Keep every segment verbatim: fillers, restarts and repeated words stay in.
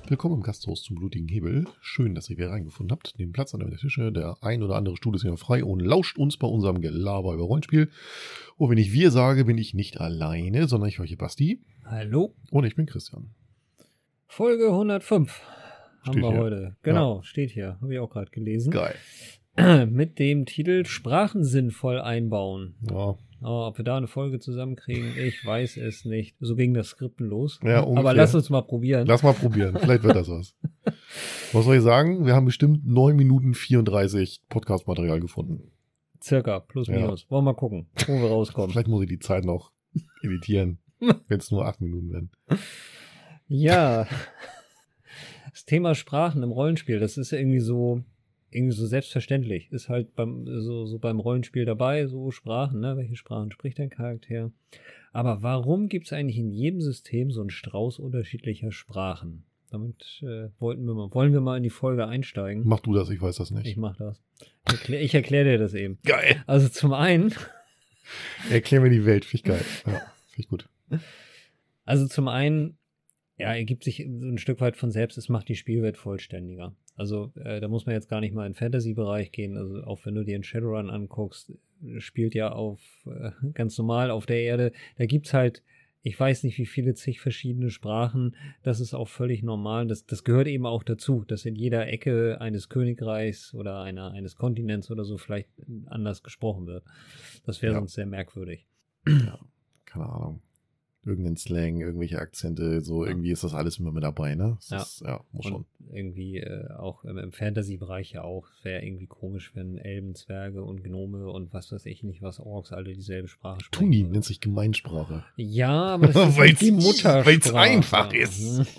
Willkommen im Gasthaus zum blutigen Hebel. Schön, dass ihr wieder reingefunden habt. Nehmt Platz an der Tische. Der ein oder andere Stuhl ist hier frei und lauscht uns bei unserem Gelaber über Rollenspiel. Und wenn ich wir sage, bin ich nicht alleine, sondern ich höre hier Basti. Hallo. Und ich bin Christian. Folge hundertfünf haben Steht wir hier. heute. Genau, steht hier. Habe ich auch gerade gelesen. Geil. Mit dem Titel Sprachen sinnvoll einbauen. Ja, Oh, ob wir da eine Folge zusammenkriegen, ich weiß es nicht. So ging das Skripten los. Ja, ungefähr. Aber lass uns mal probieren. Lass mal probieren. Vielleicht wird das was. Was soll ich sagen? Wir haben bestimmt neun Minuten vierunddreißig Podcast-Material gefunden. Circa, plus Ja. minus. Wollen wir mal gucken, wo wir rauskommen. Vielleicht muss ich die Zeit noch editieren, wenn es nur acht Minuten werden. Ja, das Thema Sprachen im Rollenspiel, das ist ja irgendwie so, irgendwie so selbstverständlich. Ist halt beim, so, so beim Rollenspiel dabei, so Sprachen, ne? Welche Sprachen spricht dein Charakter? Aber warum gibt es eigentlich in jedem System so einen Strauß unterschiedlicher Sprachen? Damit äh, wollten wir mal, wollen wir mal in die Folge einsteigen. Mach du das, ich weiß das nicht. Ich mach das. Erklär, ich erkläre dir das eben. Geil. Also zum einen, Erklär mir die Welt, finde ich geil. Ja, finde ich gut. also zum einen, ja, ergibt sich so ein Stück weit von selbst, es macht die Spielwelt vollständiger. Also äh, da muss man jetzt gar nicht mal in den Fantasy-Bereich gehen. Also auch wenn du dir einen Shadowrun anguckst, spielt ja auf äh, ganz normal auf der Erde. Da gibt's halt, ich weiß nicht wie viele zig verschiedene Sprachen. Das ist auch völlig normal. Das, das gehört eben auch dazu, dass in jeder Ecke eines Königreichs oder einer, eines Kontinents oder so vielleicht anders gesprochen wird. Das wäre Ja. sonst sehr merkwürdig. Ja, keine Ahnung. Irgendein Slang, irgendwelche Akzente, so Ja. irgendwie ist das alles immer mit dabei, ne? Das Ja. Ist, ja, muss schon. Und irgendwie äh, auch im, im Fantasy-Bereich ja auch. Es wäre irgendwie komisch, wenn Elben, Zwerge und Gnome und was weiß ich nicht, was Orks alle dieselbe Sprache sprechen. Tuni würden. nennt sich Gemeinsprache. Ja, aber das ist Weil's- nicht die Muttersprache. weil's einfach ist. Mhm.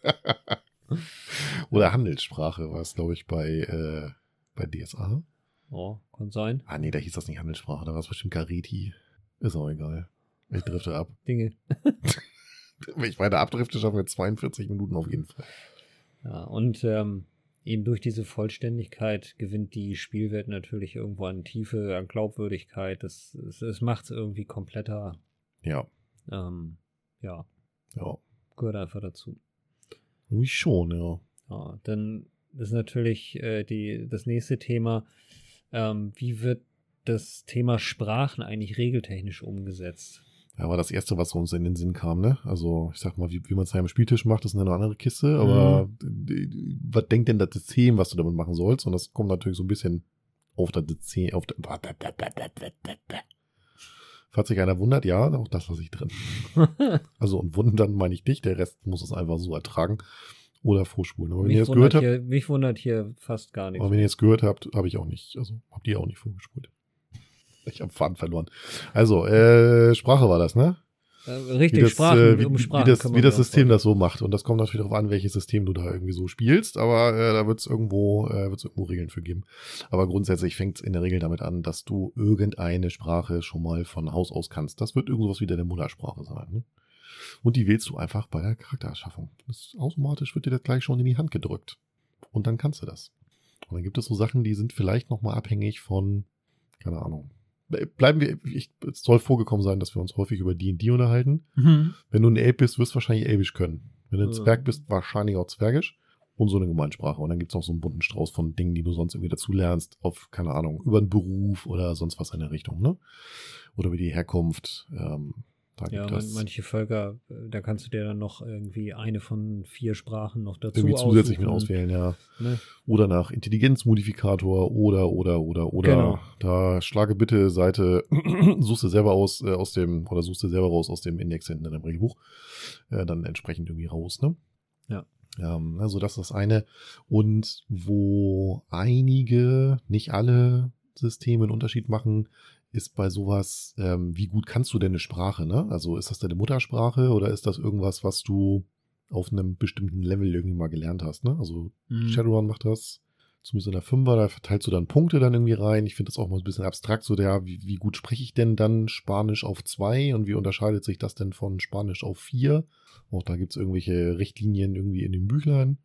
Oder Handelssprache war es, glaube ich, bei, äh, bei D S A. Oh, kann sein. Ah, nee, da hieß das nicht Handelssprache, da war es bestimmt Kareti. Ist auch egal. Ich drifte ab. Dinge. Wenn ich weiter abdrifte, schaffen wir zweiundvierzig Minuten auf jeden Fall. Ja, und ähm, eben durch diese Vollständigkeit gewinnt die Spielwelt natürlich irgendwo an Tiefe, an Glaubwürdigkeit. Das, das, das macht es irgendwie kompletter. Ja, Ähm, ja, ja. gehört einfach dazu. Irgendwie schon, ja. Ja, dann ist natürlich äh, die, das nächste Thema, ähm, wie wird das Thema Sprachen eigentlich regeltechnisch umgesetzt? Ja, war das Erste, was uns in den Sinn kam, ne? Also, ich sag mal, wie, wie man es ja am Spieltisch macht, ist eine andere Kiste, aber d- d- was denkt denn das System, was du damit machen sollst? Und das kommt natürlich so ein bisschen auf das System, auf das, falls sich einer wundert, ja, auch das lasse ich drin. Also, und wundern meine ich dich, der Rest muss es einfach so ertragen oder vorspulen. Aber wenn ihr mich, jetzt gehört wundert habt, hier, mich wundert hier fast gar nichts. aber wenn ihr jetzt gehört habt, habe ich auch nicht, also habt ihr auch nicht vorgespult. Ich habe Faden verloren. Also, äh, Sprache war das, ne? Äh, richtig, wie das, Sprachen, äh, wie, um Sprachen wie das, kümmern wie das wir uns System heute. das so macht. Und das kommt natürlich darauf an, welches System du da irgendwie so spielst. Aber äh, da wird es irgendwo, äh, wird's irgendwo Regeln für geben. Aber grundsätzlich fängt es in der Regel damit an, dass du irgendeine Sprache schon mal von Haus aus kannst. Das wird irgendwas wie deine Muttersprache sein. Ne? Und die wählst du einfach bei der Charaktererschaffung. Das automatisch wird dir das gleich schon in die Hand gedrückt. Und dann kannst du das. Und dann gibt es so Sachen, die sind vielleicht nochmal abhängig von, keine Ahnung. Bleiben wir, ich, es soll vorgekommen sein, dass wir uns häufig über D und D unterhalten. Mhm. Wenn du ein Elb bist, wirst du wahrscheinlich Elbisch können. Wenn du ein Ja. Zwerg bist, wahrscheinlich auch Zwergisch. Und so eine Gemeinsprache. Und dann gibt es auch so einen bunten Strauß von Dingen, die du sonst irgendwie dazu lernst. Auf, keine Ahnung, über einen Beruf oder sonst was in der Richtung, ne? Oder über die Herkunft. Ähm, da Ja, gibt man, es manche Völker, äh, da kannst du dir dann noch irgendwie eine von vier Sprachen noch dazu irgendwie zusätzlich mit aussuchen, auswählen, ja. ne? Oder nach Intelligenzmodifikator oder, oder, oder, oder. Genau. Da schlage bitte Seite, suchst du selber aus, äh, aus dem, oder suchst du selber raus aus dem Index hinten in deinem Regelbuch. Äh, dann entsprechend irgendwie raus, ne? Ja. Ähm, also das ist das eine. Und wo einige, nicht alle Systeme einen Unterschied machen, ist bei sowas, ähm, wie gut kannst du denn eine Sprache, ne? Also ist das deine Muttersprache oder ist das irgendwas, was du auf einem bestimmten Level irgendwie mal gelernt hast, ne? Also Mhm. Shadowrun macht das, zumindest in der Fünfer, da verteilst du dann Punkte dann irgendwie rein. Ich finde das auch mal ein bisschen abstrakt, so der, wie, wie gut spreche ich denn dann Spanisch auf zwei und wie unterscheidet sich das denn von Spanisch auf vier? Auch da gibt es irgendwelche Richtlinien irgendwie in den Büchlein.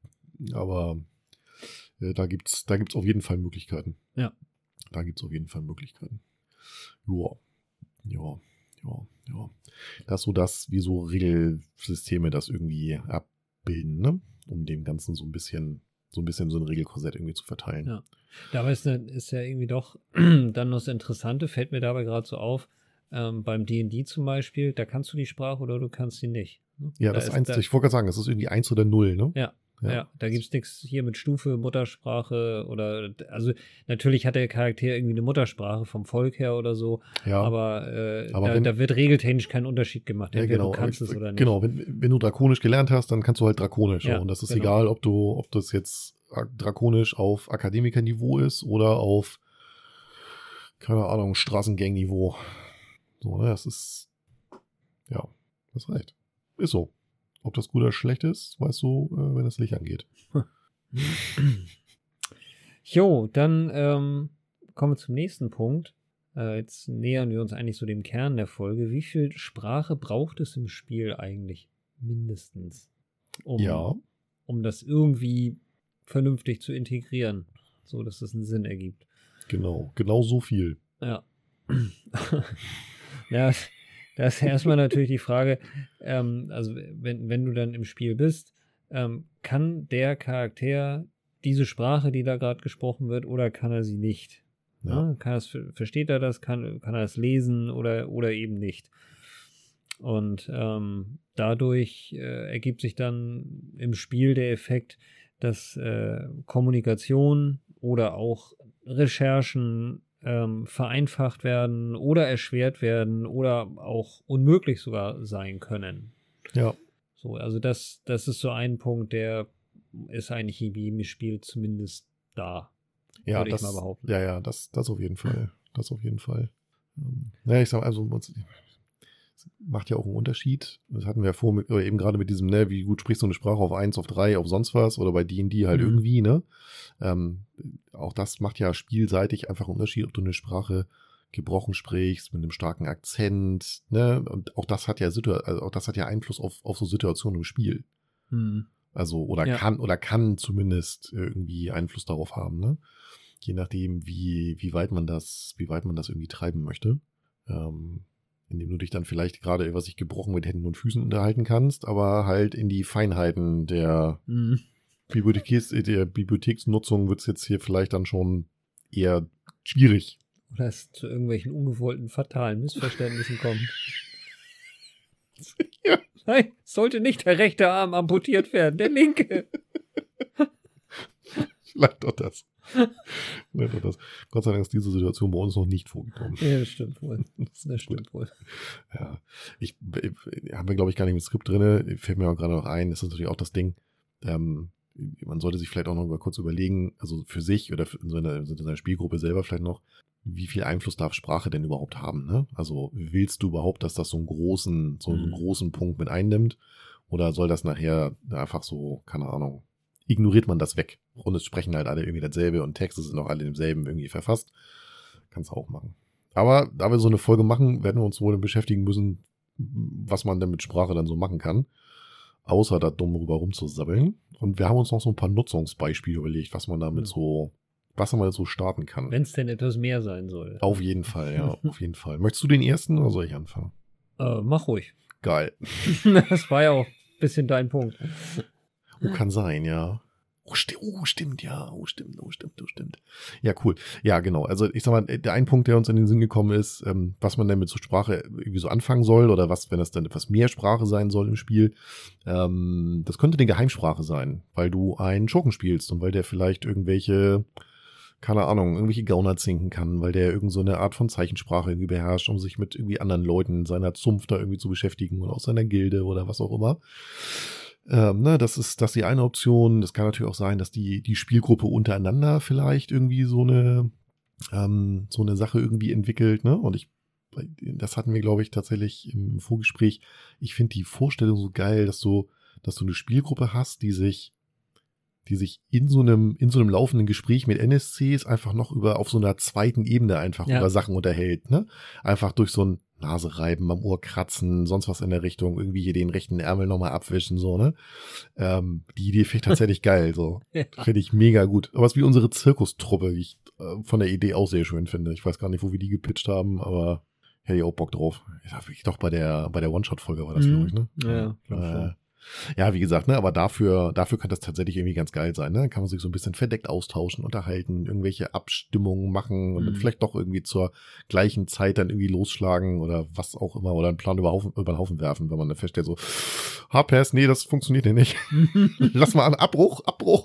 Aber äh, da gibt's da gibt's auf jeden Fall Möglichkeiten. Ja. Da gibt's auf jeden Fall Möglichkeiten. Ja, ja, ja, ja. Das ist so das, wie so Regelsysteme das irgendwie abbilden, ne? um dem Ganzen so ein bisschen, so ein bisschen so ein Regelkorsett irgendwie zu verteilen. Ja. Dabei ist, ne, ist ja irgendwie doch dann noch das Interessante, fällt mir dabei gerade so auf, ähm, beim D und D zum Beispiel, da kannst du die Sprache oder du kannst sie nicht. Ne? Ja, da das ist, eins, da, ich wollte gerade sagen, das ist irgendwie eins oder null, ne? Ja. Ja, ja, da gibt es nichts hier mit Stufe, Muttersprache oder, also natürlich hat der Charakter irgendwie eine Muttersprache vom Volk her oder so, ja. aber, äh, aber da, wenn, da wird regeltechnisch kein Unterschied gemacht, ja, entweder genau, du kannst ich, es oder nicht. Genau, wenn, wenn du Drakonisch gelernt hast, dann kannst du halt Drakonisch. Ja, und das ist genau. egal, ob du, ob das jetzt Drakonisch auf Akademikerniveau ist oder auf, keine Ahnung, Straßengang-Niveau. So, ne, das ist, ja, das reicht. Ist so. Ob das gut oder schlecht ist, weißt du, äh, wenn das Licht angeht. Jo, dann ähm, kommen wir zum nächsten Punkt. Äh, jetzt nähern wir uns eigentlich so dem Kern der Folge. Wie viel Sprache braucht es im Spiel eigentlich mindestens, um, ja. um das irgendwie vernünftig zu integrieren, so dass es einen Sinn ergibt? Genau, genau so viel. Ja. Ja, da ist erstmal natürlich die Frage, ähm, also wenn, wenn du dann im Spiel bist, ähm, kann der Charakter diese Sprache, die da gerade gesprochen wird, oder kann er sie nicht? Ja. Ja, kann er's, versteht er das, kann, kann er es lesen oder, oder eben nicht? Und ähm, dadurch äh, ergibt sich dann im Spiel der Effekt, dass äh, Kommunikation oder auch Recherchen ähm, vereinfacht werden oder erschwert werden oder auch unmöglich sogar sein können. Ja. So, also das, das ist so ein Punkt, der ist eigentlich in jedem Spiel zumindest da. Ja, würde das, ich mal behaupten. Ja, ja, das, das auf jeden Fall. Das auf jeden Fall. Ähm, naja, ich sag also, macht ja auch einen Unterschied. Das hatten wir ja vor, mit, oder eben gerade mit diesem, ne, wie gut sprichst du eine Sprache auf eins, auf drei, auf sonst was oder bei D und D halt Mhm. irgendwie, ne? Ähm, auch das macht ja spielseitig einfach einen Unterschied, ob du eine Sprache gebrochen sprichst, mit einem starken Akzent, ne? Und auch das hat ja Situ- also auch das hat ja Einfluss auf, auf so Situationen im Spiel. Mhm. Also, oder Ja. kann, oder kann zumindest irgendwie Einfluss darauf haben, ne? Je nachdem, wie, wie weit man das, wie weit man das irgendwie treiben möchte. Ähm, indem du dich dann vielleicht gerade über sich gebrochen mit Händen und Füßen unterhalten kannst, aber halt in die Feinheiten der, Mhm. Bibliotheks, der Bibliotheksnutzung wird es jetzt hier vielleicht dann schon eher schwierig. Oder es zu irgendwelchen ungewollten, fatalen Missverständnissen kommt. Ja. Nein, sollte nicht der rechte Arm amputiert werden, der linke. Vielleicht doch das. Vielleicht doch das. Gott sei Dank ist diese Situation bei uns noch nicht vorgekommen. Ja, das stimmt wohl. Das stimmt wohl. Ja, ich, ich haben wir, glaube ich, gar nicht mit Skript drin. Fällt mir auch gerade noch ein, das ist natürlich auch das Ding. Ähm, man sollte sich vielleicht auch noch mal kurz überlegen, also für sich oder für in so einer, in so einer Spielgruppe selber vielleicht noch, wie viel Einfluss darf Sprache denn überhaupt haben, ne? Also willst du überhaupt, dass das so einen großen, so einen Mhm. großen Punkt mit einnimmt? Oder soll das nachher einfach so, keine Ahnung, ignoriert man das weg? Und es sprechen halt alle irgendwie dasselbe und Texte sind auch alle im selben irgendwie verfasst. Kannst du auch machen. Aber da wir so eine Folge machen, werden wir uns wohl beschäftigen müssen, was man denn mit Sprache dann so machen kann. Außer da dumm rüber rumzusabbeln. Und wir haben uns noch so ein paar Nutzungsbeispiele überlegt, was man damit Ja. so, was man damit so starten kann. Wenn es denn etwas mehr sein soll. Auf jeden Fall, ja, auf jeden Fall. Möchtest du den ersten oder soll ich anfangen? Äh, mach ruhig. Geil. Das war ja auch ein bisschen dein Punkt. Oh, kann sein, ja. Oh, sti oh, stimmt, ja. Oh, stimmt, oh, stimmt, oh, stimmt. Ja, cool. Ja, genau. Also ich sag mal, der ein Punkt, der uns in den Sinn gekommen ist, ähm, was man denn mit so Sprache irgendwie so anfangen soll oder was, wenn das dann etwas mehr Sprache sein soll im Spiel, ähm, das könnte eine Geheimsprache sein, weil du einen Schurken spielst und weil der vielleicht irgendwelche, keine Ahnung, irgendwelche Gauner zinken kann, weil der irgend so eine Art von Zeichensprache irgendwie beherrscht, um sich mit irgendwie anderen Leuten seiner Zunft da irgendwie zu beschäftigen oder aus seiner Gilde oder was auch immer. Ähm, ne, das ist, das ist die eine Option. Das kann natürlich auch sein, dass die, die Spielgruppe untereinander vielleicht irgendwie so eine, ähm, so eine Sache irgendwie entwickelt, ne? Und ich, das hatten wir, glaube ich, tatsächlich im Vorgespräch. Ich finde die Vorstellung so geil, dass du, dass du eine Spielgruppe hast, die sich, die sich in so einem, in so einem laufenden Gespräch mit N S Cs einfach noch über, auf so einer zweiten Ebene einfach Ja. über Sachen unterhält, ne? Einfach durch so ein Nase reiben, am Ohr kratzen, sonst was in der Richtung, irgendwie hier den rechten Ärmel nochmal abwischen, so, ne? Ähm, die Idee finde ich tatsächlich geil, so. Ja. Finde ich mega gut. Aber es ist wie unsere Zirkustruppe, die ich äh, von der Idee auch sehr schön finde. Ich weiß gar nicht, wo wir die gepitcht haben, aber hätte ich auch Bock drauf. Ich sag wirklich doch bei der, bei der One-Shot-Folge war das, Mhm. glaube ich, ne? Ja, glaub äh, schon. Ja, wie gesagt, ne, aber dafür, dafür kann das tatsächlich irgendwie ganz geil sein, ne? Dann kann man sich so ein bisschen verdeckt austauschen, unterhalten, irgendwelche Abstimmungen machen und Mhm. dann vielleicht doch irgendwie zur gleichen Zeit dann irgendwie losschlagen oder was auch immer oder einen Plan über, Haufen, über den Haufen werfen, wenn man dann feststellt so, H-Pass, nee, das funktioniert ja nicht. Lass mal an, Abbruch, Abbruch.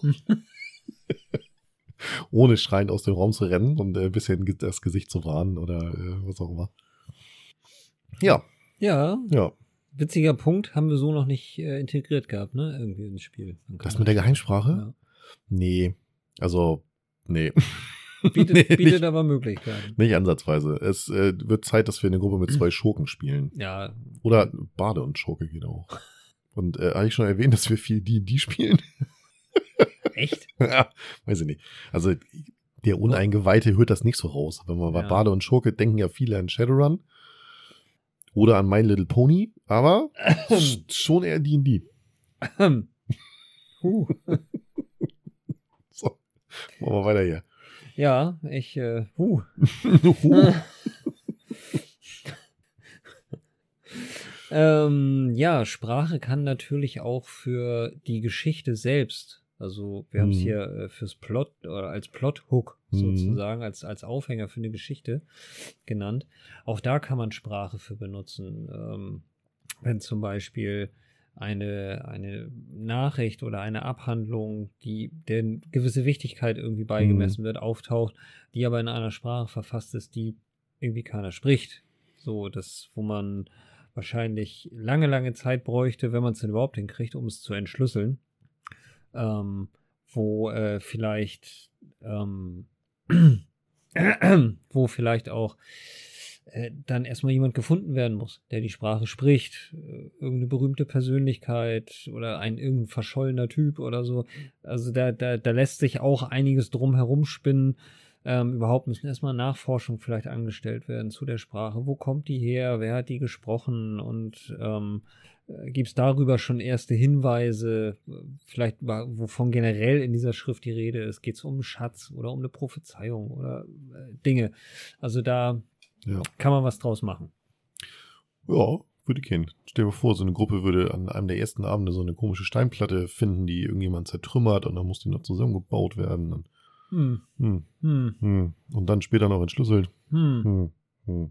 Ohne schreiend aus dem Raum zu rennen und äh, ein bisschen das Gesicht zu wahren oder äh, was auch immer. Ja, Ja, ja. witziger Punkt, haben wir so noch nicht äh, integriert gehabt, ne? Irgendwie ins Spiel. Man kann Das mit der Geheimsprache? Ja. Nee, also, nee. Bietet, Nee, bietet nicht, aber Möglichkeiten. nicht ansatzweise. Es äh, wird Zeit, dass wir eine Gruppe mit zwei Schurken spielen. Ja. Oder Bade und Schurke geht auch. Und äh, habe ich schon erwähnt, dass wir viel D und D spielen? Echt? Ja, weiß ich nicht. Also der Uneingeweihte hört das nicht so raus. Wenn man bei Ja. Bade und Schurke denken ja viele an Shadowrun oder an My Little Pony, aber schon eher D und D. huh. So, machen wir weiter hier. Ja, ich, äh, huh. Huh. ähm, ja, Sprache kann natürlich auch für die Geschichte selbst, also wir haben es Mhm. hier äh, fürs Plot oder als Plot-Hook Mhm. sozusagen, als, als Aufhänger für eine Geschichte genannt. Auch da kann man Sprache für benutzen. Ähm, wenn zum Beispiel eine, eine Nachricht oder eine Abhandlung, die der gewisse Wichtigkeit irgendwie beigemessen wird, auftaucht, die aber in einer Sprache verfasst ist, die irgendwie keiner spricht. So, das, wo man wahrscheinlich lange, lange Zeit bräuchte, wenn man es denn überhaupt hinkriegt, um es zu entschlüsseln. Ähm, wo äh, vielleicht ähm, wo vielleicht auch äh, dann erstmal jemand gefunden werden muss, der die Sprache spricht. Äh, irgendeine berühmte Persönlichkeit oder ein irgendein verschollener Typ oder so. Also da, da, da lässt sich auch einiges drum herum spinnen. Ähm, überhaupt müssen erstmal Nachforschungen vielleicht angestellt werden zu der Sprache. Wo kommt die her? Wer hat die gesprochen? Und ähm, äh, gibt es darüber schon erste Hinweise, äh, vielleicht wovon generell in dieser Schrift die Rede ist? Geht es um einen Schatz oder um eine Prophezeiung oder äh, Dinge? Also da Ja. kann man was draus machen. Ja, würde gehen. Stell dir vor, so eine Gruppe würde an einem der ersten Abende so eine komische Steinplatte finden, die irgendjemand zertrümmert und dann muss die noch zusammengebaut werden. Und, Hm. hm, Hm. hm. und dann später noch entschlüsselt. Hm. Hm, hm.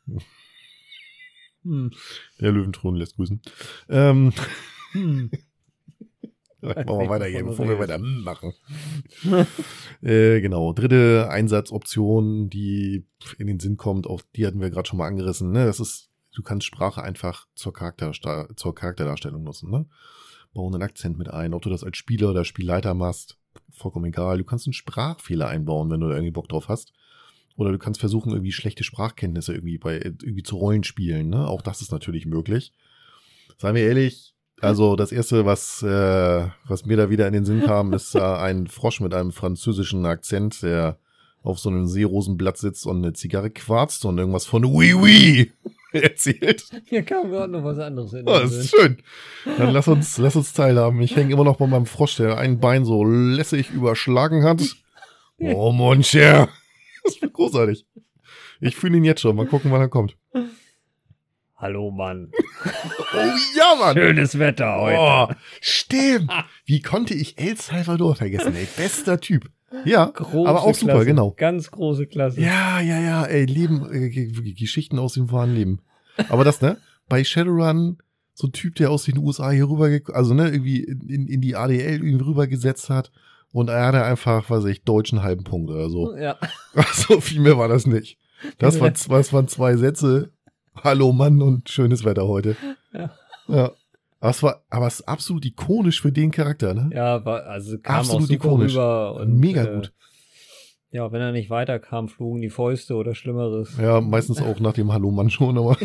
Hm. Der Löwenthron lässt grüßen. Ähm, Hm. machen wir weiter hier, wovon du bevor wir redest. weiter machen. äh, genau, dritte Einsatzoption, die in den Sinn kommt, auch die hatten wir gerade schon mal angerissen. Ne? Das ist, du kannst Sprache einfach zur, Charakter, zur Charakterdarstellung nutzen. Ne? Bau einen Akzent mit ein, ob du das als Spieler oder Spielleiter machst, vollkommen egal. Du kannst einen Sprachfehler einbauen, wenn du da irgendwie Bock drauf hast. Oder du kannst versuchen, irgendwie schlechte Sprachkenntnisse irgendwie bei irgendwie zu Rollenspielen. Ne? Auch das ist natürlich möglich. Seien wir ehrlich, also das erste, was äh, was mir da wieder in den Sinn kam, ist äh, ein Frosch mit einem französischen Akzent, der auf so einem Seerosenblatt sitzt und eine Zigarre quarzt und irgendwas von Oui Oui erzählt. Mir kam gerade noch was anderes in Oh, den das Sinn. ist schön. Dann lass uns, lass uns teilhaben. Ich hänge immer noch bei meinem Frosch, der ein Bein so lässig überschlagen hat. Oh, mon cher. Das wird großartig. Ich fühle ihn jetzt schon. Mal gucken, wann er kommt. Hallo Mann. Oh ja, Mann. Schönes Wetter heute. Oh, stimmt. Wie konnte ich El Salvador vergessen, ey? Bester Typ. Ja, Große aber auch super, Klasse. genau. Ganz große Klasse. Ja, ja, ja, ey, Leben, äh, G- G- Geschichten aus dem wahren Leben. Aber das, ne? Bei Shadowrun, so ein Typ, der aus den U S A hier rüber, also, ne, irgendwie in, in die A D L irgendwie rübergesetzt hat und er hatte einfach, weiß ich, deutschen halben Punkt oder so. Ja. So viel mehr war das nicht. Das, war, das waren zwei Sätze. Hallo Mann und schönes Wetter heute. Ja. Ja. Aber es war, aber es ist absolut ikonisch für den Charakter, ne? Ja, war, also kam Absolut auch super ikonisch. rüber. Und, Mega äh, gut. Ja, wenn er nicht weiterkam, flogen die Fäuste oder Schlimmeres. Ja, meistens auch nach dem Hallo Mann schon, aber.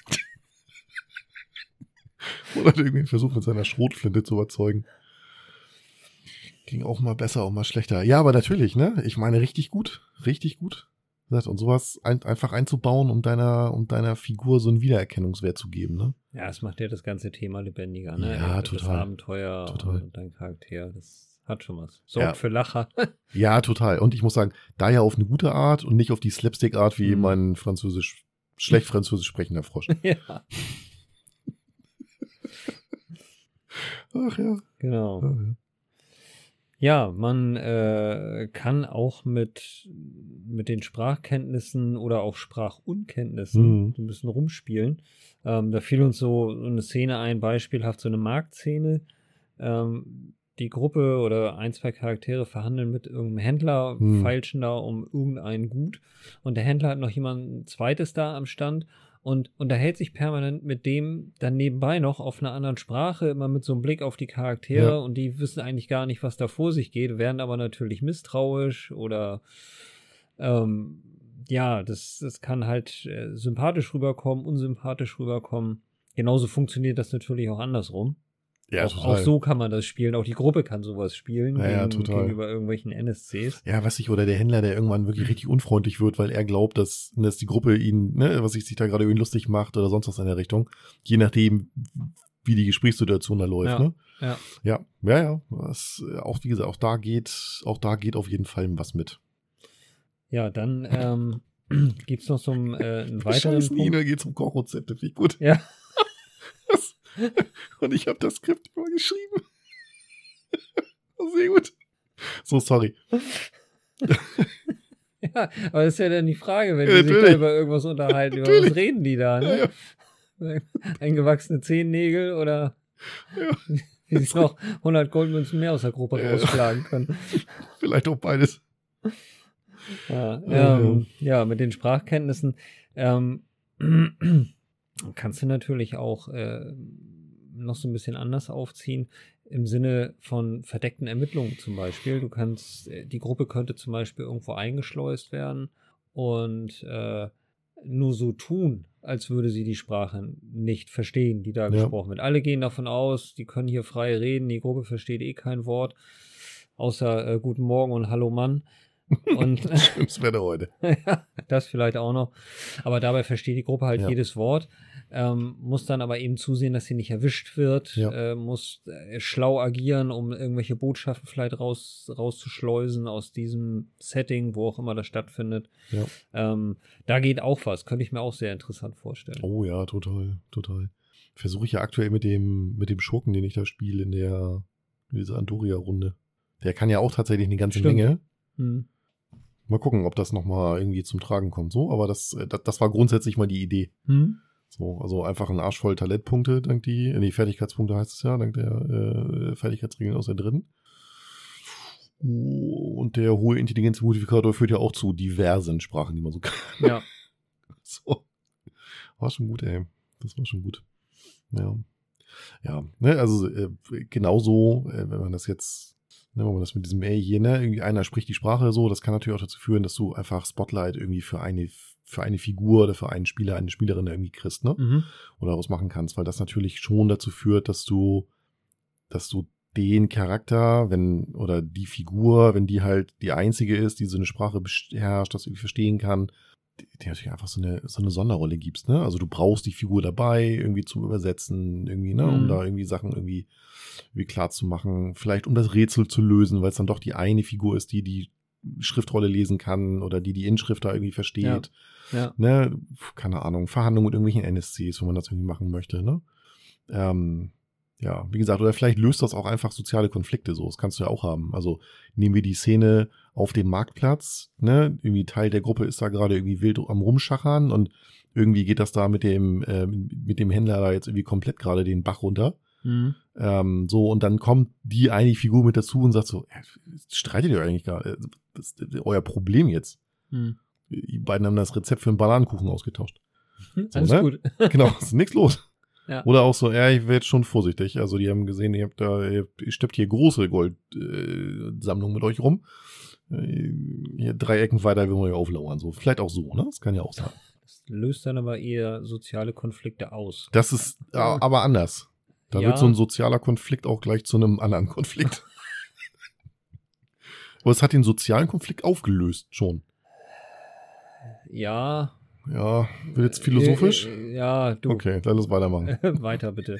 Oder hat irgendwie versucht, mit seiner Schrotflinte zu überzeugen. Ging auch mal besser, auch mal schlechter. Ja, aber natürlich, ne? Ich meine, richtig gut. Richtig gut. Und sowas ein, einfach einzubauen, um deiner, um deiner Figur so einen Wiedererkennungswert zu geben, ne? Ja, es macht ja das ganze Thema lebendiger, ne? Ja, das total. Abenteuer Total. und dein Charakter, das hat schon was. Sorgt Ja. für Lacher. Ja, total. Und ich muss sagen, daher auf eine gute Art und nicht auf die Slapstick-Art wie Mhm. mein französisch, schlecht französisch sprechender Frosch. Ja. Ach ja. Genau. Ach, ja. Ja, man äh, kann auch mit, mit den Sprachkenntnissen oder auch Sprachunkenntnissen Mhm. so ein bisschen rumspielen. Ähm, da fiel uns so eine Szene ein, beispielhaft so eine Marktszene. Ähm, die Gruppe oder ein, zwei Charaktere verhandeln mit irgendeinem Händler, Hm. feilschen da um irgendein Gut. Und der Händler hat noch jemand zweites da am Stand und unterhält sich permanent mit dem dann nebenbei noch auf einer anderen Sprache, immer mit so einem Blick auf die Charaktere Ja. und die wissen eigentlich gar nicht, was da vor sich geht, werden aber natürlich misstrauisch oder ähm, ja, das, das kann halt äh, sympathisch rüberkommen, unsympathisch rüberkommen. Genauso funktioniert das natürlich auch andersrum. Ja, auch, total. auch so kann man das spielen, auch die Gruppe kann sowas spielen Ja, ja, gegen, total. gegenüber irgendwelchen N S Cs. Ja, was ich, oder der Händler, der irgendwann wirklich richtig unfreundlich wird, weil er glaubt, dass, dass die Gruppe ihn, ne, was ich sich da gerade irgendwie lustig macht oder sonst was in der Richtung. Je nachdem, wie die Gesprächssituation da läuft, Ja, ne? ja. Ja, ja, ja. Das, auch wie gesagt, auch da geht, auch da geht auf jeden Fall was mit. Ja, dann ähm, gibt es noch so einen, äh, einen weiteren Scheiß Punkt. Nina geht zum Kochrezept, das finde ich gut. Ja. Das, und ich habe das Skript immer geschrieben. Sehr gut. So, sorry. Ja, aber das ist ja dann die Frage, wenn Ja, die sich natürlich. da über irgendwas unterhalten, über Natürlich. was reden die da, Ja, ne? ja. Eingewachsene Zehennägel oder Ja. wie sich noch hundert Goldmünzen mehr aus der Gruppe Ja. rausschlagen können. Vielleicht auch beides. Ja, Ja, ähm, ja, mit den Sprachkenntnissen ähm, kannst du natürlich auch äh, noch so ein bisschen anders aufziehen, im Sinne von verdeckten Ermittlungen zum Beispiel. Du kannst, die Gruppe könnte zum Beispiel irgendwo eingeschleust werden und äh, nur so tun, als würde sie die Sprache nicht verstehen, die da Ja. gesprochen wird. Alle gehen davon aus, die können hier frei reden, die Gruppe versteht eh kein Wort, außer äh, Guten Morgen und Hallo Mann. Und Schönes Wetter heute. ja, das vielleicht auch noch. Aber dabei versteht die Gruppe halt Ja. jedes Wort, ähm, muss dann aber eben zusehen, dass sie nicht erwischt wird, Ja. äh, muss äh, schlau agieren, um irgendwelche Botschaften vielleicht raus, rauszuschleusen aus diesem Setting, wo auch immer das stattfindet. Ja. Ähm, da geht auch was, könnte ich mir auch sehr interessant vorstellen. Oh ja, total, total. Versuche ich ja aktuell mit dem, mit dem Schurken, den ich da spiele in der, in dieser Andoria-Runde. Der kann ja auch tatsächlich eine ganze Stimmt. Menge. Hm. Mal gucken, ob das nochmal irgendwie zum Tragen kommt. So, aber das, das, das war grundsätzlich mal die Idee. Hm? So, also einfach ein Arsch voll Talentpunkte, dank die, nee, Fertigkeitspunkte heißt es ja, dank der äh, Fertigkeitsregeln aus der dritten. Und der hohe Intelligenzmodifikator führt ja auch zu diversen Sprachen, die man so kann. Ja. So. War schon gut, ey. Das war schon gut. Ja. Ja, ne, also äh, genauso, äh, wenn man das jetzt, ne, wenn man das mit diesem, ey, hier, ne, irgendwie einer spricht die Sprache so, das kann natürlich auch dazu führen, dass du einfach Spotlight irgendwie für eine, für eine Figur oder für einen Spieler, eine Spielerin irgendwie kriegst, ne? Mhm. Oder was machen kannst, weil das natürlich schon dazu führt, dass du, dass du den Charakter, wenn, oder die Figur, wenn die halt die einzige ist, die so eine Sprache beherrscht, das irgendwie verstehen kann, die, die natürlich einfach so eine, so eine Sonderrolle gibst, ne? Also du brauchst die Figur dabei, irgendwie zum Übersetzen, irgendwie, ne, um Mhm. da irgendwie Sachen irgendwie, irgendwie klar zu machen, vielleicht um das Rätsel zu lösen, weil es dann doch die eine Figur ist, die die Schriftrolle lesen kann oder die die Inschrift da irgendwie versteht. Ja. Ne, keine Ahnung, Verhandlungen mit irgendwelchen N S Cs, wenn man das irgendwie machen möchte, ne? Ähm, ja, wie gesagt, oder vielleicht löst das auch einfach soziale Konflikte so, das kannst du ja auch haben. Also nehmen wir die Szene auf dem Marktplatz, ne, irgendwie Teil der Gruppe ist da gerade irgendwie wild am Rumschachern und irgendwie geht das da mit dem, äh, mit dem Händler da jetzt irgendwie komplett gerade den Bach runter. Mhm. Ähm, so, und dann kommt die eine Figur mit dazu und sagt so, äh, streitet ihr eigentlich gar, das ist euer Problem jetzt. Mhm. Die beiden haben das Rezept für einen Bananenkuchen ausgetauscht. Alles ne? gut. Genau, ist nichts los. Ja. Oder auch so, ja, ich werde jetzt schon vorsichtig. Also die haben gesehen, ihr habt da, ihr steppt hier große Goldsammlungen äh, mit euch rum. Äh, hier drei Ecken weiter will man ja auflauern. So, vielleicht auch so, ne? Das kann ja auch sein. Das löst dann aber eher soziale Konflikte aus. Das ist äh, aber anders. Da Ja. wird so ein sozialer Konflikt auch gleich zu einem anderen Konflikt. Aber es hat den sozialen Konflikt aufgelöst schon. Ja. Ja, wird jetzt philosophisch? Äh, äh, ja, du. Okay, dann lass weitermachen. Weiter bitte.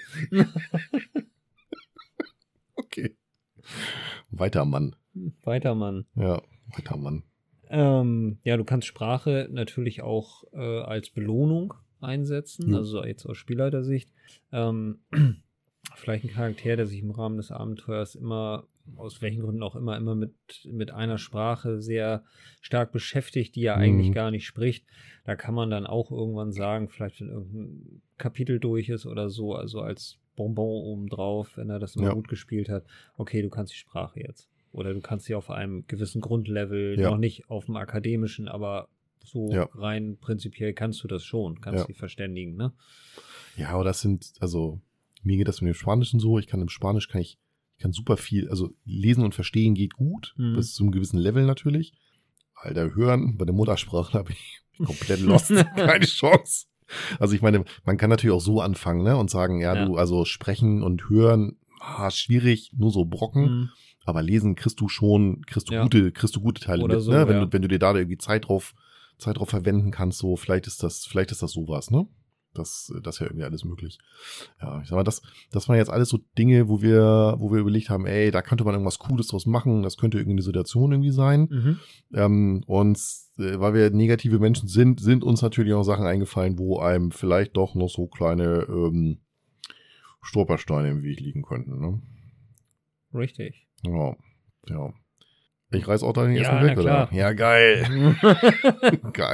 Okay. Weiter, Mann. Weiter, Mann. Ja, weiter, Mann. Ähm, ja, du kannst Sprache natürlich auch äh, als Belohnung einsetzen, Jo. also jetzt aus Spielleitersicht. Ähm, vielleicht ein Charakter, der sich im Rahmen des Abenteuers immer, aus welchen Gründen auch immer, immer mit, mit einer Sprache sehr stark beschäftigt, die er Mhm. eigentlich gar nicht spricht. Da kann man dann auch irgendwann sagen, vielleicht wenn irgendein Kapitel durch ist oder so, also als Bonbon obendrauf, wenn er das immer Ja. gut gespielt hat, okay, du kannst die Sprache jetzt. Oder du kannst sie auf einem gewissen Grundlevel, Ja. noch nicht auf dem akademischen, aber so Ja. rein prinzipiell kannst du das schon, kannst Ja. dich verständigen, ne? Ja, aber das sind, also mir geht das mit dem Spanischen so, ich kann im Spanisch, kann ich, ich kann super viel, also lesen und verstehen geht gut, Mhm. bis zu einem gewissen Level natürlich. Alter, hören, bei der Muttersprache habe ich komplett lost, keine Chance. Also ich meine, man kann natürlich auch so anfangen, ne, und sagen, ja, Ja. du, also sprechen und hören, ah, schwierig, nur so Brocken, Mhm. aber lesen kriegst du schon, kriegst du Ja. gute, kriegst du gute Teile Oder mit, so, ne, wenn ja. du, wenn du dir da irgendwie Zeit drauf, Zeit drauf verwenden kannst, so, vielleicht ist das, vielleicht ist das sowas, ne? Das, das ist ja irgendwie alles möglich. Ja, ich sag mal, das, das waren jetzt alles so Dinge, wo wir, wo wir überlegt haben, ey, da könnte man irgendwas Cooles draus machen, das könnte irgendwie eine Situation irgendwie sein. Mhm. Ähm, und äh, weil wir negative Menschen sind, sind uns natürlich auch Sachen eingefallen, wo einem vielleicht doch noch so kleine ähm, Stolpersteine im Weg liegen könnten. Ne? Richtig. Ja, ja. Ich reiß auch da den Ja, ersten na weg, klar. oder? Ja, geil. Geil.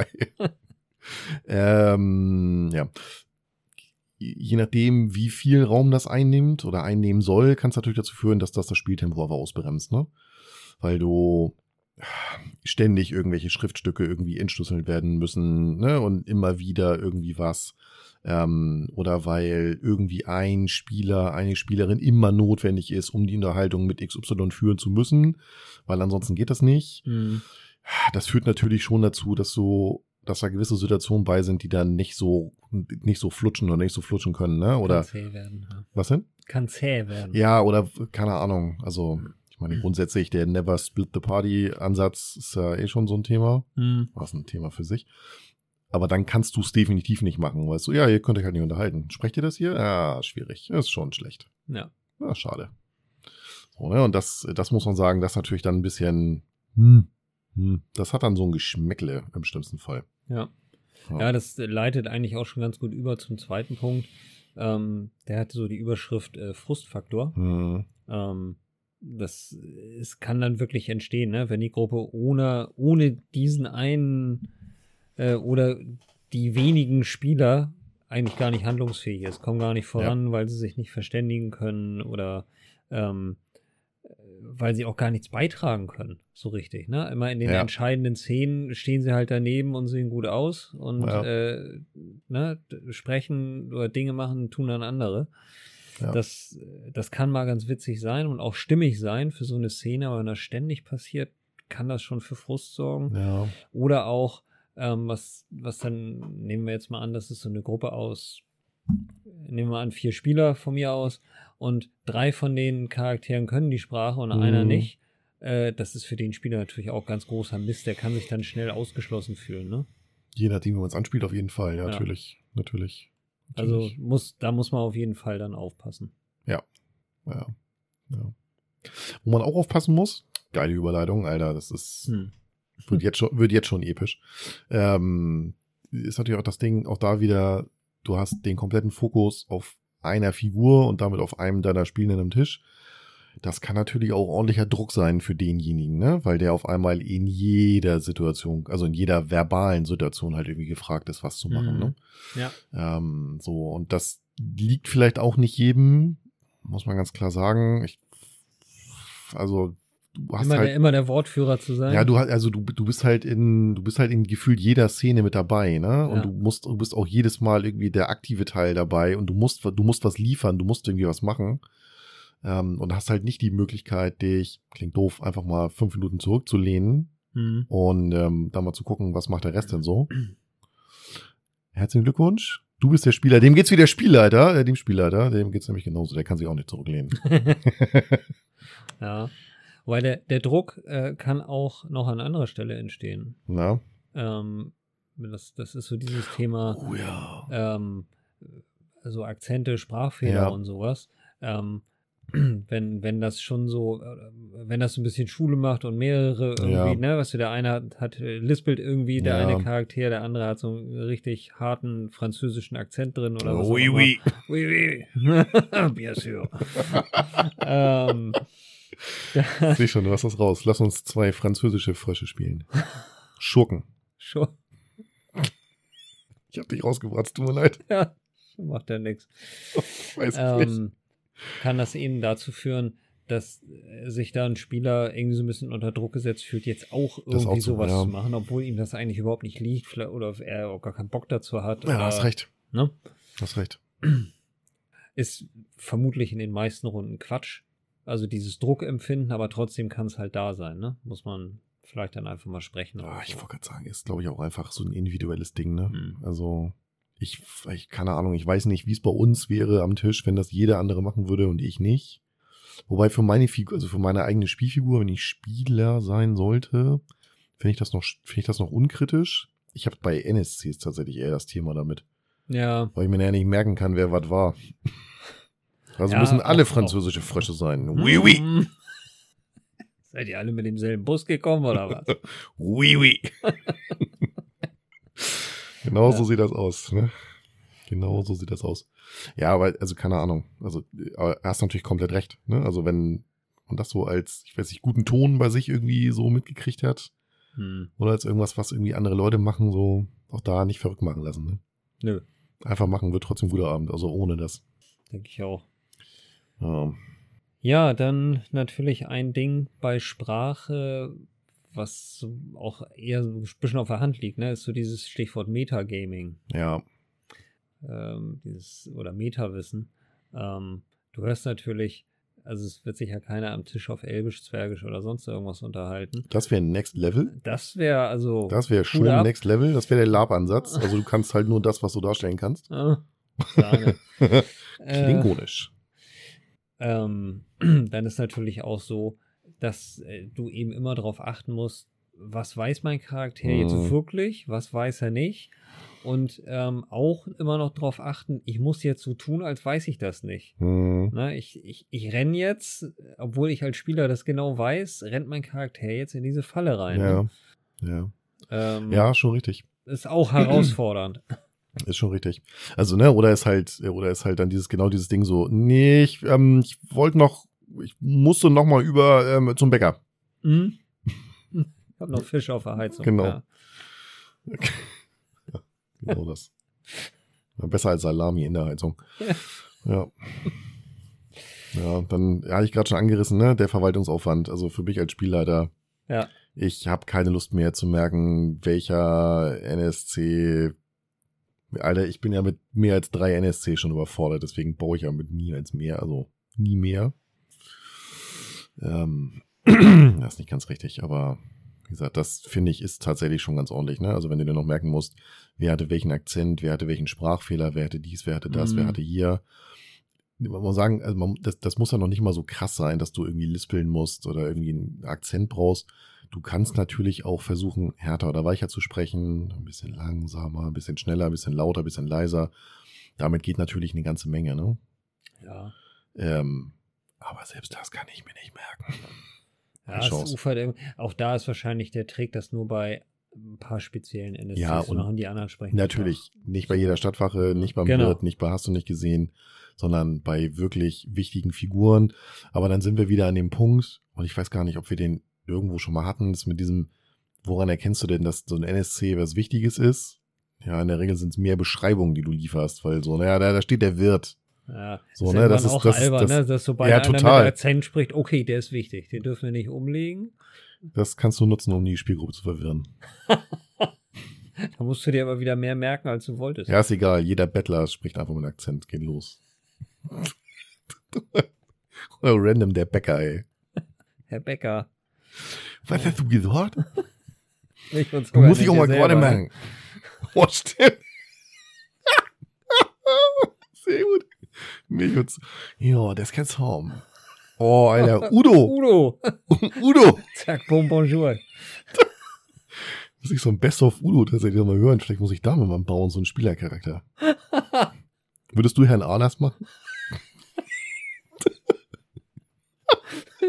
ähm, ja. Je nachdem, wie viel Raum das einnimmt oder einnehmen soll, kann es natürlich dazu führen, dass das das Spieltempo aber ausbremst, ne? Weil du ständig irgendwelche Schriftstücke irgendwie entschlüsselt werden müssen, ne? Und immer wieder irgendwie was. Ähm, oder weil irgendwie ein Spieler, eine Spielerin immer notwendig ist, um die Unterhaltung mit X Y führen zu müssen, weil ansonsten geht das nicht. Mhm. Das führt natürlich schon dazu, dass so, dass da gewisse Situationen bei sind, die dann nicht so, nicht so flutschen oder nicht so flutschen können, ne? Oder Kann zäh werden. Ja. was denn? Kann zäh werden. Ja, oder keine Ahnung. Also, ich meine, grundsätzlich der Never Split the Party Ansatz ist ja eh schon so ein Thema. Mhm. Was ein Thema für sich. Aber dann kannst du es definitiv nicht machen, weißt du, ja, ihr könnt euch halt nicht unterhalten. Sprecht ihr das hier? Ja, schwierig. Das ist schon schlecht. Ja. Ja, schade. So, ne? Und das, das muss man sagen, das ist natürlich dann ein bisschen, hm, hm, das hat dann so ein Geschmäckle im schlimmsten Fall. Ja. Ja. Ja, das leitet eigentlich auch schon ganz gut über zum zweiten Punkt. Ähm, der hatte so die Überschrift äh, Frustfaktor. Hm, Ähm, das es kann dann wirklich entstehen, ne? Wenn die Gruppe ohne, ohne diesen einen äh, oder die wenigen Spieler eigentlich gar nicht handlungsfähig ist, kommen gar nicht voran, weil sie sich nicht verständigen können oder ähm, weil sie auch gar nichts beitragen können, so richtig. Ne? Immer in den Ja. entscheidenden Szenen stehen sie halt daneben und sehen gut aus und Ja. äh, ne, d- sprechen oder Dinge machen, tun dann andere. Ja. Das, das kann mal ganz witzig sein und auch stimmig sein für so eine Szene, aber wenn das ständig passiert, kann das schon für Frust sorgen. ja, Oder auch, ähm, was, was dann, nehmen wir jetzt mal an, das ist so eine Gruppe aus, nehmen wir an, vier Spieler von mir aus und drei von den Charakteren können die Sprache und Mhm. einer nicht. Äh, das ist für den Spieler natürlich auch ganz großer Mist. Der kann sich dann schnell ausgeschlossen fühlen, ne? je nachdem, wie man es anspielt, auf jeden Fall, ja, Ja. natürlich, natürlich. Also natürlich. muss, da muss man auf jeden Fall dann aufpassen. Ja, ja. Wo man auch aufpassen muss, geile Überleitung, Alter, das ist, Hm. wird jetzt schon, wird jetzt schon episch. Ähm, ist natürlich auch das Ding, auch da wieder, du hast den kompletten Fokus auf einer Figur und damit auf einem deiner Spielenden am Tisch. Das kann natürlich auch ordentlicher Druck sein für denjenigen, ne? Weil der auf einmal in jeder Situation, also in jeder verbalen Situation halt irgendwie gefragt ist, was zu machen, Mhm. ne? Ja. Ähm, so, und das liegt vielleicht auch nicht jedem, muss man ganz klar sagen. Ich, also, du hast Immer, halt. der, immer der Wortführer zu sein. Ja, du hast, also du, du bist halt in, du bist halt in gefühlt jeder Szene mit dabei, ne? Und Ja. du musst, du bist auch jedes Mal irgendwie der aktive Teil dabei und du musst, du musst was liefern, du musst irgendwie was machen. Ähm, und hast halt nicht die Möglichkeit, dich, klingt doof, einfach mal fünf Minuten zurückzulehnen Mhm. und ähm, da mal zu gucken, was macht der Rest denn so. Herzlichen Glückwunsch. Du bist der Spieler. Dem geht's wie der Spielleiter, äh, dem Spielleiter, dem geht's nämlich genauso. Der kann sich auch nicht zurücklehnen. Ja. Weil der, der Druck äh, kann auch noch an anderer Stelle entstehen. Na? Ähm, das, das ist so dieses Thema, Oh ja. ähm, so Akzente, Sprachfehler Ja. und sowas. Ähm, wenn, wenn das schon so, wenn das ein bisschen Schule macht und mehrere irgendwie, Ja. ne, was du, der eine hat, hat äh, lispelt irgendwie, der Ja. eine Charakter, der andere hat so einen richtig harten französischen Akzent drin oder was auch Oui, immer. oui. Oui, oui. Bien sûr. ähm, Sieh schon, du hast das raus. Lass uns zwei französische Frösche spielen. Schurken. schon, Ich hab dich rausgebracht, tut mir leid. ja, macht ja nichts. Weiß ich nicht. Ähm, kann das eben dazu führen, dass äh, sich da ein Spieler irgendwie so ein bisschen unter Druck gesetzt fühlt, jetzt auch Das irgendwie auch so, sowas ja. zu machen, obwohl ihm das eigentlich überhaupt nicht liegt vielleicht- oder er auch gar keinen Bock dazu hat. Ja, oder, hast recht. Ne? Hast recht. Ist vermutlich in den meisten Runden Quatsch. Also dieses Druckempfinden, aber trotzdem kann es halt da sein, ne? Muss man vielleicht dann einfach mal sprechen. Ja, oder ich so. wollte gerade sagen, ist, glaube ich, auch einfach so ein individuelles Ding, ne? Hm. Also, ich, ich, keine Ahnung, ich weiß nicht, wie es bei uns wäre am Tisch, wenn das jeder andere machen würde und ich nicht. Wobei für meine Figur, also für meine eigene Spielfigur, wenn ich Spieler sein sollte, finde ich das noch, finde ich das noch unkritisch. Ich habe bei N S Cs tatsächlich eher das Thema damit, Ja, weil ich mir ja nicht merken kann, wer was war. Also Ja, müssen alle auch- französische Frösche sein. Oui, oui. Hm. Seid ihr alle mit demselben Bus gekommen oder was? Oui, oui. Genau Ja. so sieht das aus, ne? Genau so sieht das aus. Ja, aber, also keine Ahnung. Also, aber er hast natürlich komplett recht, ne? Also, wenn man das so als, ich weiß nicht, guten Ton bei sich irgendwie so mitgekriegt hat, Hm. oder als irgendwas, was irgendwie andere Leute machen, so, auch da nicht verrückt machen lassen, ne? Nö, Einfach machen, wird trotzdem ein guter Abend, also ohne das. denke ich auch. Ja, Ja, dann natürlich ein Ding bei Sprache, was so auch eher so ein bisschen auf der Hand liegt, ne, ist so dieses Stichwort Metagaming, ja, ähm, dieses oder Metawissen. Ähm, du hörst natürlich, also es wird sich ja keiner am Tisch auf Elbisch, Zwergisch oder sonst irgendwas unterhalten. das wäre Next Level. Das wäre also. Das wäre schon Hut ab. Next Level. Das wäre der Lab-Ansatz. Also du kannst halt nur das, was du darstellen kannst. Ah, Sahne. Äh, Klingonisch. Ähm, dann ist natürlich auch so, dass äh, du eben immer darauf achten musst, was weiß mein Charakter jetzt Mhm. wirklich, was weiß er nicht. Und ähm, auch immer noch darauf achten, ich muss jetzt so tun, als weiß ich das nicht. Hm. Ne, ich ich, ich renne jetzt, obwohl ich als Spieler das genau weiß, rennt mein Charakter jetzt in diese Falle rein. Ja, Ne? ja. Ähm, Ja, schon richtig. Ist auch herausfordernd. Ist schon richtig. Also, ne, oder ist halt, oder ist halt dann dieses, genau dieses Ding so, nee, ich, ähm, ich wollte noch, ich musste noch mal über ähm, zum Bäcker. Hm? Ich hab noch Fisch auf der Heizung. Genau. Ja. Ja, genau das. Ja, besser als Salami in der Heizung. Ja. Ja, dann, ja, hatte ich gerade schon angerissen, ne, der Verwaltungsaufwand. Also für mich als Spielleiter, Ja. ich habe keine Lust mehr zu merken, welcher N S C. Alter, ich bin ja mit mehr als drei N S C schon überfordert, deswegen baue ich ja mit nie als mehr, also nie mehr. Ähm, das ist nicht ganz richtig, aber wie gesagt, das finde ich ist tatsächlich schon ganz ordentlich, ne? Also wenn du dir noch merken musst, wer hatte welchen Akzent, wer hatte welchen Sprachfehler, wer hatte dies, wer hatte das, Mhm. wer hatte hier. Man muss sagen, also man, das, das muss ja noch nicht mal so krass sein, dass du irgendwie lispeln musst oder irgendwie einen Akzent brauchst. Du kannst natürlich auch versuchen, härter oder weicher zu sprechen, ein bisschen langsamer, ein bisschen schneller, ein bisschen lauter, ein bisschen leiser. Damit geht natürlich eine ganze Menge, ne? Ja. Ähm, aber selbst das kann ich mir nicht merken. Ja, Keine es Chance. ufert irgendwie- auch da ist wahrscheinlich der Trick, das nur bei ein paar speziellen N S Cs Ja, zu und machen, die anderen sprechen. Natürlich, nicht bei jeder Stadtwache, nicht beim Genau. Wirt, nicht bei Hast du nicht gesehen, sondern bei wirklich wichtigen Figuren. Aber dann sind wir wieder an dem Punkt, und ich weiß gar nicht, ob wir den irgendwo schon mal hatten, das mit diesem, woran erkennst du denn, dass so ein N S C was Wichtiges ist? Ja, in der Regel sind es mehr Beschreibungen, die du lieferst, weil so, naja, da, da steht der Wirt. Ja, So, ist ne, irgendwann das ist- auch das ist- albern, das- ne? Dass sobald ja, einer mit total. Akzent spricht, okay, der ist wichtig, den dürfen wir nicht umlegen. Das kannst du nutzen, um die Spielgruppe zu verwirren. Da musst du dir aber wieder mehr merken, als du wolltest. Ja, ist egal, jeder Bettler spricht einfach mit Akzent, geht los. Oder random der Bäcker, ey. Herr Becker. Was hast du gesagt? Ich und Du musst dich auch mal selber, gerade ne? machen. Oh, stimmt. Sehr gut. Mich und ja, das kannst du haben. Oh, Alter. Udo. Udo. Udo. Zack, bon, bonjour. Muss ich so ein Best of Udo tatsächlich mal hören. Vielleicht muss ich da mal bauen, so einen Spielercharakter. Würdest du Herrn Arnas machen?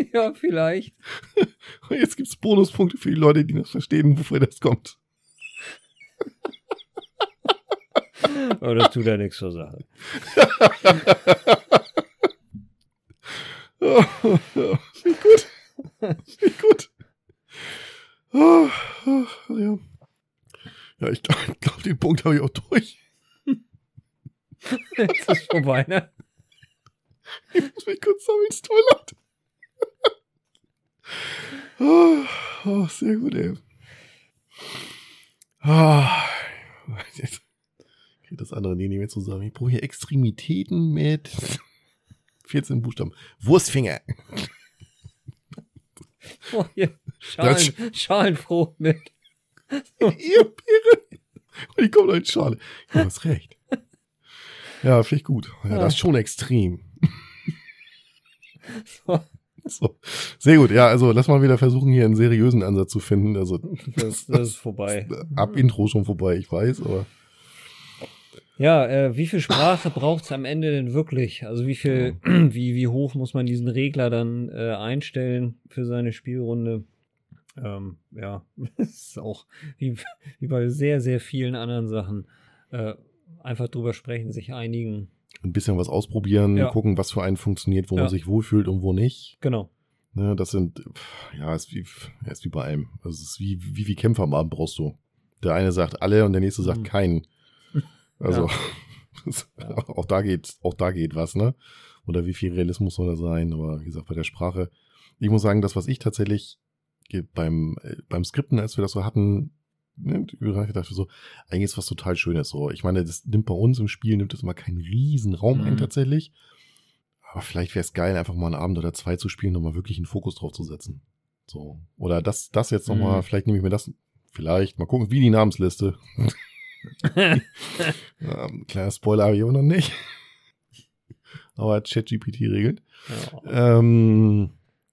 Ja, vielleicht. Und jetzt gibt es Bonuspunkte für die Leute, die das verstehen, wofür das kommt. Aber das tut ja nichts zur Sache. Oh, oh, oh. Finde ich gut. Finde ich gut. Oh, oh, ja. Ja, ich glaube, glaub, den Punkt habe ich auch durch. Jetzt ist vorbei, ne? Ich muss mich kurz sammeln, es tut mir leid. Oh, oh, sehr gut, ey. Oh, jetzt geht das andere nicht mehr zusammen. Ich brauche hier Extremitäten mit vierzehn Buchstaben. Wurstfinger. Oh, hier. Schalen, Schalenfroh mit. Erdbeere. Und die kommt noch in Schale. Du hast recht. Ja, finde ich gut. Ja, das ist schon extrem. So. So. Sehr gut. Ja, also lass mal wieder versuchen, hier einen seriösen Ansatz zu finden. Also Das, das ist vorbei. Ab Intro schon vorbei, ich weiß, aber. Ja, äh, wie viel Sprache braucht es am Ende denn wirklich? Also wie viel, ja. wie, wie hoch muss man diesen Regler dann äh, einstellen für seine Spielrunde? Ähm, ja, das ist auch wie, wie bei sehr, sehr vielen anderen Sachen. Äh, einfach drüber sprechen, sich einigen. Ein bisschen was ausprobieren, Ja. gucken, was für einen funktioniert, wo Ja. man sich wohlfühlt und wo nicht. Genau. Ne, das sind, ja, ist wie, ja, ist wie bei allem. Also es ist wie, wie viel Kämpfer am Abend brauchst du. Der eine sagt alle und der nächste sagt Mhm. keinen. Also, Ja. das, Ja. auch da geht, auch da geht was, ne? Oder wie viel Realismus soll da sein? Aber wie gesagt, bei der Sprache, ich muss sagen, das, was ich tatsächlich beim, äh, beim Skripten, als wir das so hatten, ne, ich dachte so, eigentlich ist was total Schönes so. Ich meine, das nimmt bei uns im Spiel, nimmt das immer keinen riesen Raum ein Mhm. tatsächlich. Aber vielleicht wäre es geil, einfach mal einen Abend oder zwei zu spielen und mal wirklich einen Fokus drauf zu setzen. So. Oder das, das jetzt nochmal, Mhm. vielleicht nehme ich mir das, vielleicht, mal gucken, wie die Namensliste. ähm, kleiner Spoiler habe ich auch noch nicht. Aber ChatGPT regelt. Ja. Ähm,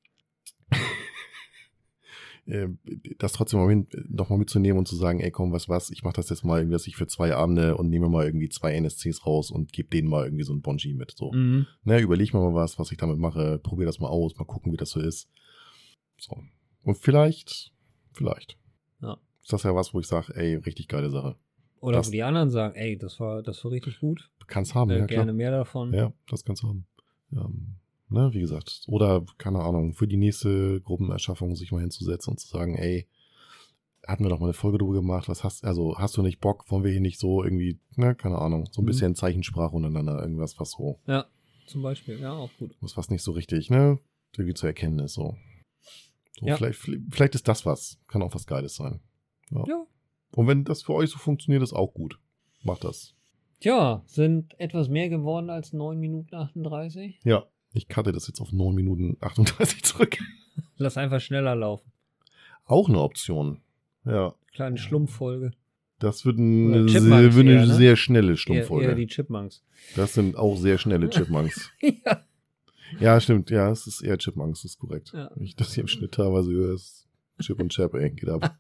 äh, das trotzdem mal hin, noch mal mitzunehmen und zu sagen, ey komm, was was, ich mache das jetzt mal irgendwie, dass ich für zwei Abende und nehme mal irgendwie zwei N S Cs raus und gebe denen mal irgendwie so ein Bonji mit. So. Mhm. Ne, überleg mir mal was, was ich damit mache, probier das mal aus, mal gucken, wie das so ist. So. Und vielleicht, vielleicht. Ja. Ist das ja was, wo ich sage, ey, richtig geile Sache. Oder Das- wo die anderen sagen, ey, das war, das war richtig gut. Kannst haben, Äh, ja gerne klar. mehr davon. Ja, das kannst du haben. Ähm, ne, wie gesagt. Oder, keine Ahnung, für die nächste Gruppenerschaffung sich mal hinzusetzen und zu sagen, ey, hatten wir doch mal eine Folge drüber gemacht, was hast, also hast du nicht Bock, wollen wir hier nicht so irgendwie, ne, keine Ahnung, so ein Mhm. bisschen Zeichensprache untereinander, irgendwas, was so, Ja, zum Beispiel. Ja, auch gut. was was nicht so richtig, ne, irgendwie zu erkennen ist, so. so Ja. vielleicht, vielleicht ist das was, kann auch was Geiles sein. Ja. Ja. Und wenn das für euch so funktioniert, ist auch gut. Macht das. Tja, sind etwas mehr geworden als neun Minuten achtunddreißig. Ja. Ich cutte das jetzt auf neun Minuten achtunddreißig zurück. Lass einfach schneller laufen. Auch eine Option. Ja. Kleine Schlumpffolge. Das wird eine, Oder sehr, Chipmunks wird eine eher, ne? sehr schnelle Eher, Stummfolge. eher die Chipmunks. Das sind auch sehr schnelle Chipmunks. Ja. Ja, stimmt. Ja, es ist eher Chipmunks, das ist korrekt. Ja. Wenn ich das hier im Schnitt teilweise höre, ist Chip und Chap, ey, geht ab.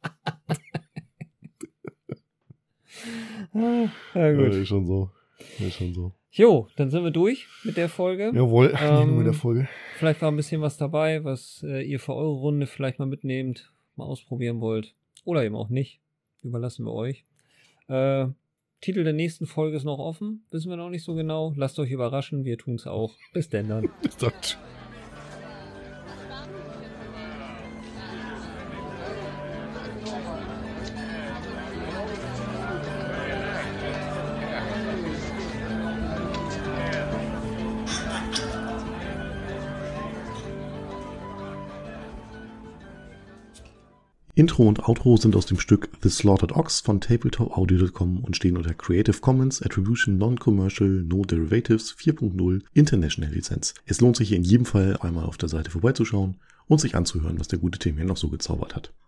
Ja, Ja, gut. ist schon so. Ist schon so. Jo, dann sind wir durch mit der Folge. Jawohl, Ähm, nicht nur mit der Folge. Vielleicht war ein bisschen was dabei, was äh, ihr für eure Runde vielleicht mal mitnehmt, mal ausprobieren wollt. Oder eben auch nicht. Überlassen wir euch. Äh, Titel der nächsten Folge ist noch offen. Wissen wir noch nicht so genau. Lasst euch überraschen. Wir tun es auch. Bis denn dann. Bis dann. Intro und Outro sind aus dem Stück The Slaughtered Ox von tabletop audio punkt com und stehen unter Creative Commons Attribution Non-Commercial No Derivatives vier Punkt null International Lizenz. Es lohnt sich in jedem Fall einmal auf der Seite vorbeizuschauen und sich anzuhören, was der gute Tim hier noch so gezaubert hat.